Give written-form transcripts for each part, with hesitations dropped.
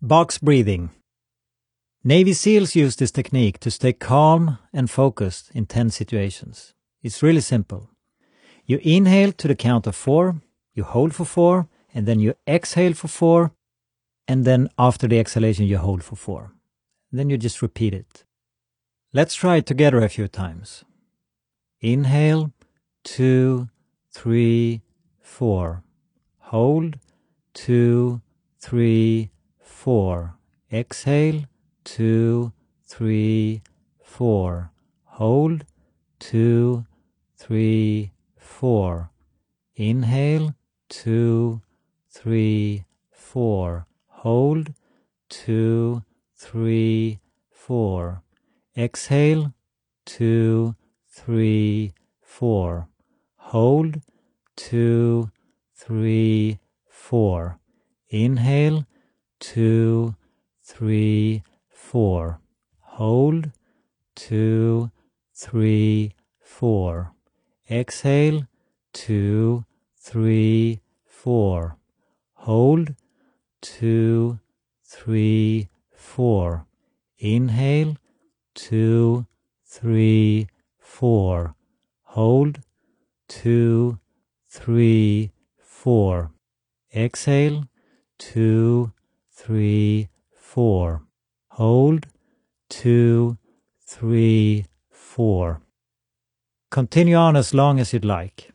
Box breathing. Navy SEALs use this technique to stay calm and focused in tense situations. It's really simple. You inhale to the count of 4, you hold for 4, and then you exhale for 4, and then after the exhalation you hold for 4. Then you just repeat it. Let's try it together a few times. Inhale, 2, 3, 4. Hold, 2, 3, 4. Exhale, 2, 3, 4. Hold, 2, 3, 4. Inhale, 2, 3, 4. Hold, 2, 3, 4. Exhale, 2, 3, 4. Hold, 2, 3, 4. Inhale, 2, 3, 4. Hold, 2, 3, 4. Exhale, 2, 3, 4. Hold, 2, 3, 4. Inhale, 2, 3, 4. Hold, 2, 3, 4. Exhale, 2, 3, 4. Hold, 2, 3, 4. Continue on as long as you'd like.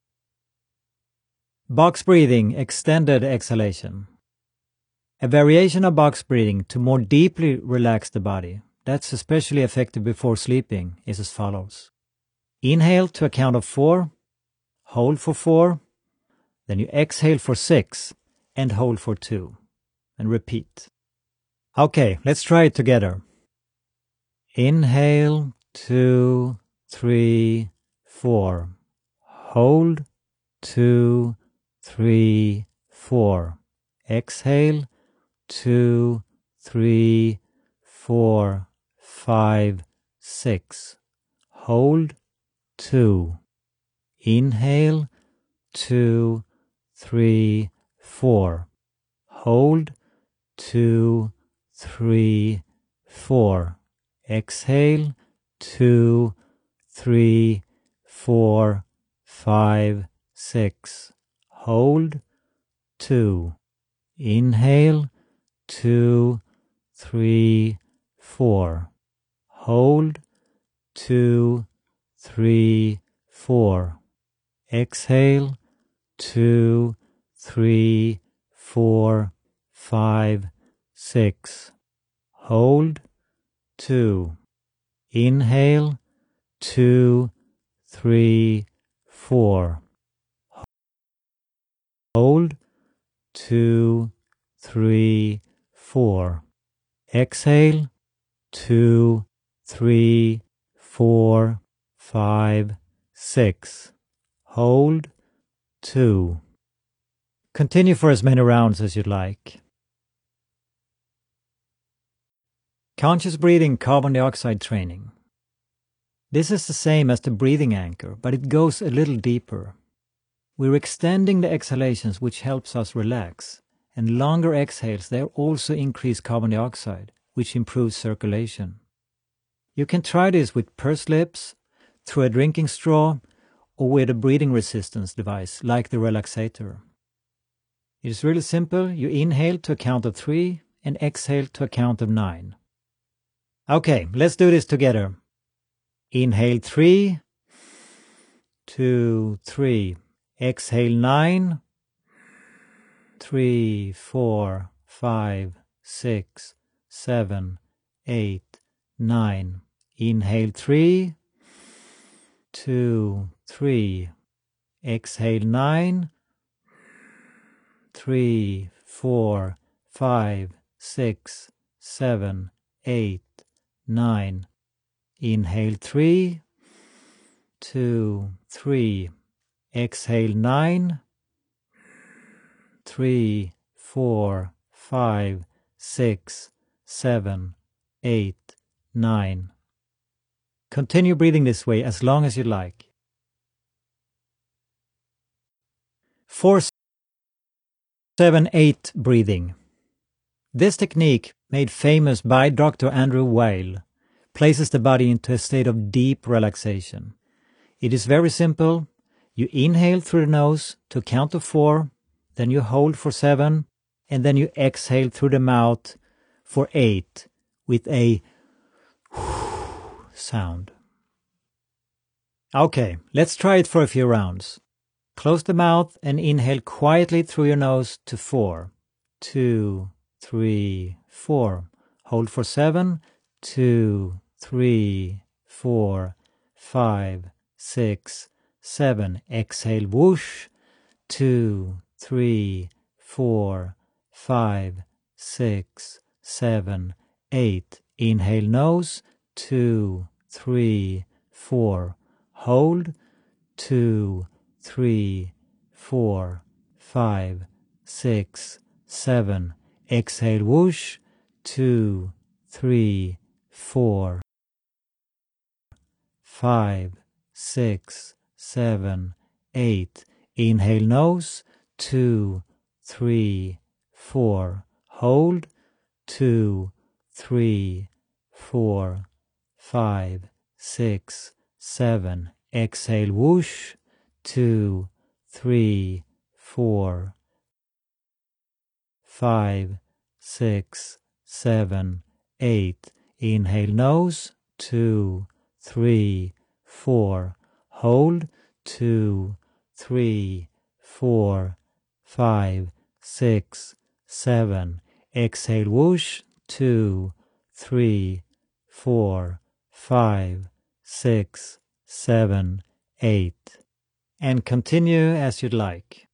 Box breathing, extended exhalation. A variation of box breathing to more deeply relax the body, that's especially effective before sleeping, is as follows. Inhale to a count of 4, hold for 4, then you exhale for 6 and hold for 2, and repeat. Okay, let's try it together. Inhale, 2, 3, 4. Hold, 2, 3, 4. Exhale, 2, 3, 4, 5, 6. Hold, 2. Inhale, 2, 3, 4. Hold, 2, 3, 4. Exhale, 2, 3, 4, 5, 6. Hold, 2. Inhale, 2, 3, 4. Hold, 2, 3, 4. Exhale, 2, 3, 4, 5, 6. Hold, 2. Inhale, 2, 3, 4. Hold, 2, 3, 4. Exhale, 2, 3, 4, 5, 6. Hold, 2. Continue for as many rounds as you'd like. Conscious breathing carbon dioxide training. This is the same as the breathing anchor, but it goes a little deeper. We're extending the exhalations, which helps us relax, and longer exhales, they also increase carbon dioxide, which improves circulation. You can try this with pursed lips, through a drinking straw, or with a breathing resistance device like the relaxator. It is really simple. You inhale to a count of 3 and exhale to a count of 9. Okay, let's do this together. Inhale 3, 2, 3. Exhale 9, 3, 4, 5, 6, 7, 8, 9. Inhale 3, 2, 3. Exhale 9, 3, 4, 5, 6, 7, 8, 9. Inhale 3, 2, 3. Exhale 9, 3, 4, 5, 6, 7, 8, 9. Continue breathing this way as long as you like. 4, 7, 8 breathing. This technique, made famous by Dr. Andrew Weil, places the body into a state of deep relaxation. It is very simple. You inhale through the nose to count to 4, then you hold for 7, and then you exhale through the mouth for 8 with a sound. Okay, let's try it for a few rounds. Close the mouth and inhale quietly through your nose to 4. 2, 3, 4. Hold for 7. 2, 3, 4, 5, 6, 7. Exhale, whoosh. 2, 3, 4, 5, 6, 7, 8. Inhale nose. 2, 3, 4. Hold. 2, 3, 4, 5, 6, 7. Exhale, whoosh. 2, 3, 4, 5, 6, 7, 8. Inhale nose. 2, 3, 4. Hold. 2, 3, 4, 5, 6, 7. Exhale, whoosh. 2, 3, 4, 5, 6, 7, 8. Inhale nose. 2, 3, 4. Hold. 2, 3, 4, 5, 6, 7. Exhale, whoosh. 2, 3, 4, 5, 6, 7, 8. And continue as you'd like.